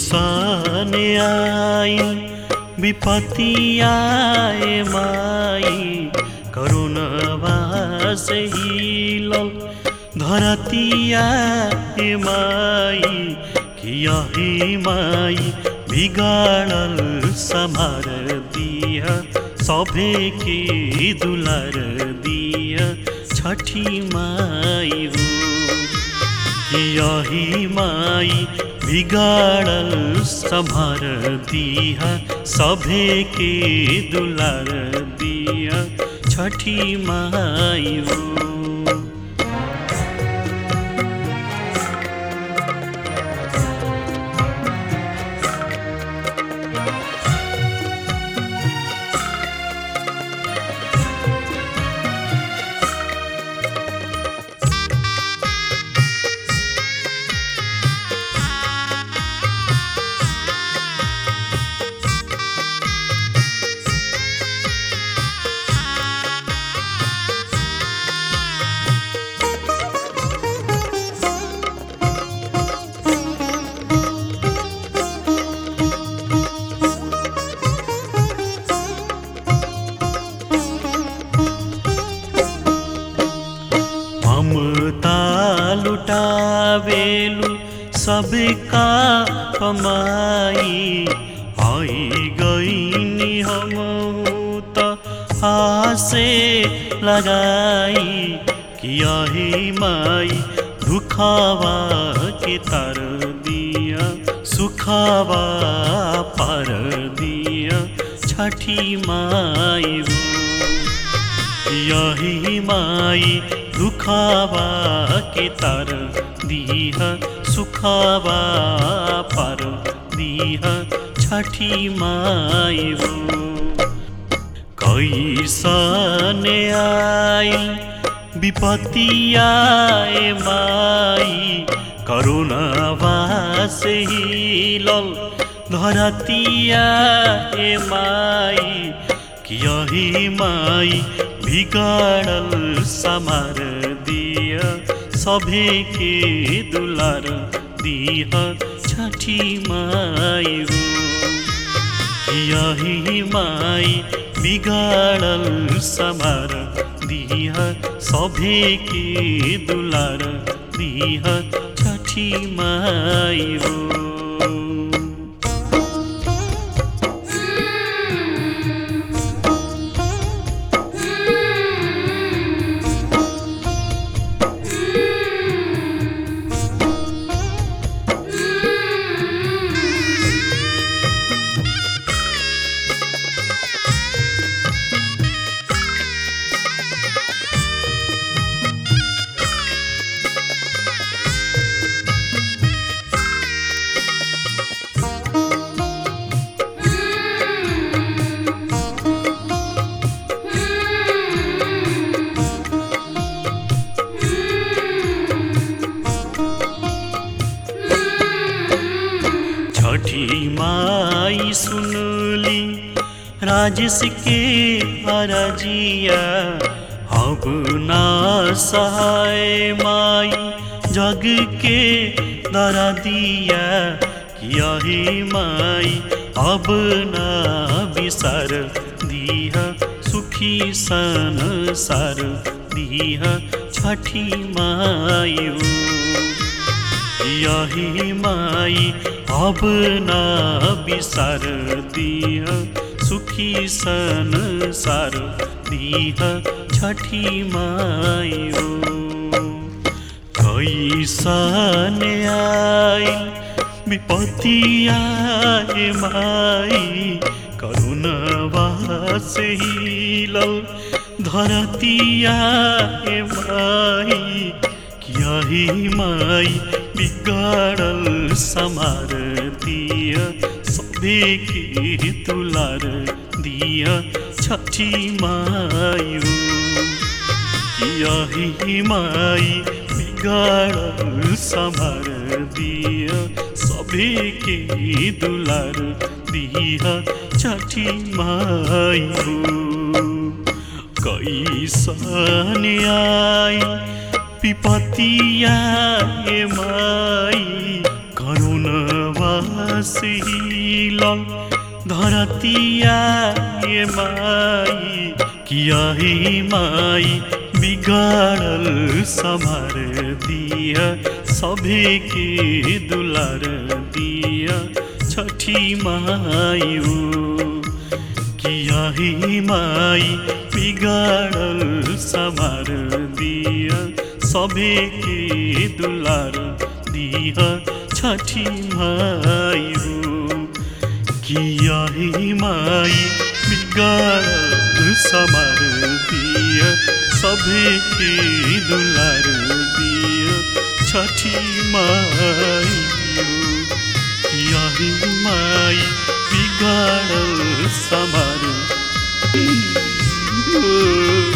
सने आई विपत्ति आए माई करुणा से हिलल धरती आए माई किया ही माई बिगाड़ल समार दिया सभे के दुलार दिया छठी माई हो किया ही माई बिगाड़ल संभार दिया सभे के दुलार दिया छठी माई हो। लुटावेलु सबका कमाई आई गईनी हम तो आसे लगाई किया ही माई दुखावा के तर दिया सुखावा पर दिया छठी माई हो यही माई दुखावा के तर दिया सुखावा पर दिया छठी माई हो कैसने आई विपत्ति आए माई करुणा से हिलल धरती आए माई किया ही माई बिगाड़ल समार दिया सभे के दुलार दिया छठी माई हो किया ही माई बिगाड़ल समार दिया सभे के दुलार दिया छठी माई हो। छठी माई सुनली राजेश के अरजिया अब ना सहाय माई जग के दरा दिया किया ही माई अब ना बिसर दिया सुखी संसार दिया छठी माई हो यही माई अब ना बिसर दिया सुखी संसार दिया छठी माई हो कैसने आई विपत्ति आए माई करुणा से हिलल धरती आए माई किया ही माई बिगाड़ल समार दिया सभे के दुलार दिया छठी माई हो किया ही माई बिगाड़ल समार दिया सभे के दुलार दिया छठी माई हो कैसने आई विपत्ति आए माई करुणा सीलल धरतिया ये माई किया ही माई बिगाड़ल संभार दिया सभी के दुलार दिया छठी माई हो किया ही माई बिगाड़ल संभार दिया सभी के दुलार दिया छठी माई हो किया ही माई बिगाड़ल संभार दिया सभी के दुलार दिया छठी माई हो किया ही माई बिगाड़ल संभार